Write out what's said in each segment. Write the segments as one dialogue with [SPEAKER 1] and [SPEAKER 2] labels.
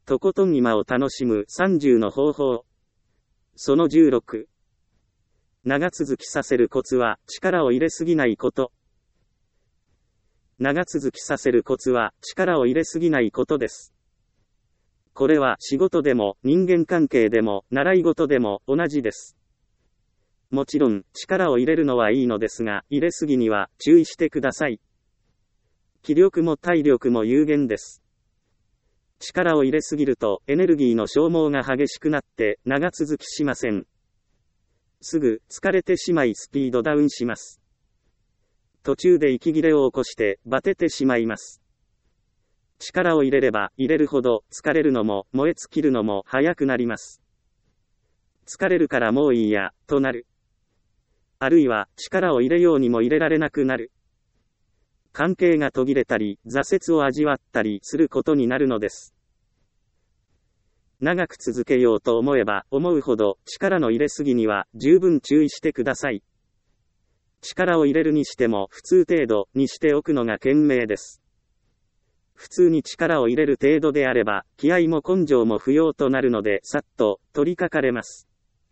[SPEAKER 1] とことん今を楽しむ30の方法。その16。長続きさせるコツは力を入れすぎないこと。長続きさせるコツは力を入れすぎないことです。これは仕事でも人間関係でも習い事でも同じです。もちろん力を入れるのはいいのですが、入れすぎには注意してください。気力も体力も有限です。力を入れすぎるとエネルギーの消耗が激しくなって長続きしません。すぐ疲れてしまいスピードダウンします。途中で息切れを起こしてバテてしまいます。力を入れれば入れるほど疲れるのも燃え尽きるのも早くなります。疲れるからもういいや、となる。あるいは力を入れようにも入れられなくなる。関係が途切れたり、挫折を味わったりすることになるのです。長く続けようと思えば思うほど力の入れすぎには十分注意してください。力を入れるにしても普通程度にしておくのが賢明です。普通に力を入れる程度であれば、気合も根性も不要となるのでさっと取り掛かれます。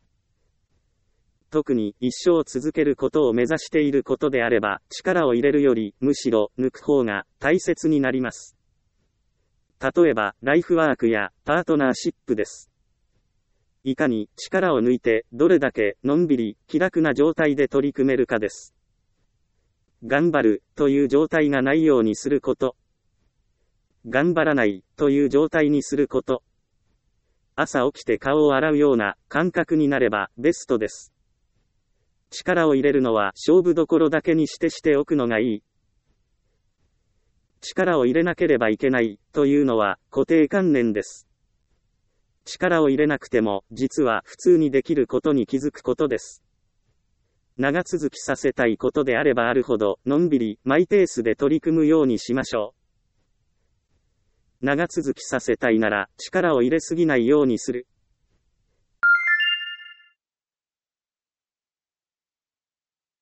[SPEAKER 1] 特に一生続けることを目指していることであれば、力を入れるよりむしろ抜く方が大切になります。例えば、ライフワークやパートナーシップです。いかに力を抜いてどれだけのんびり気楽な状態で取り組めるかです。頑張るという状態がないようにすること。頑張らないという状態にすること。朝起きて顔を洗うような感覚になればベストです。力を入れるのは勝負どころだけにしておくのがいい。力を入れなければいけないというのは固定観念です。力を入れなくても実は普通にできることに気づくことです。長続きさせたいことであればあるほどのんびりマイペースで取り組むようにしましょう。長続きさせたいなら力を入れすぎないようにする。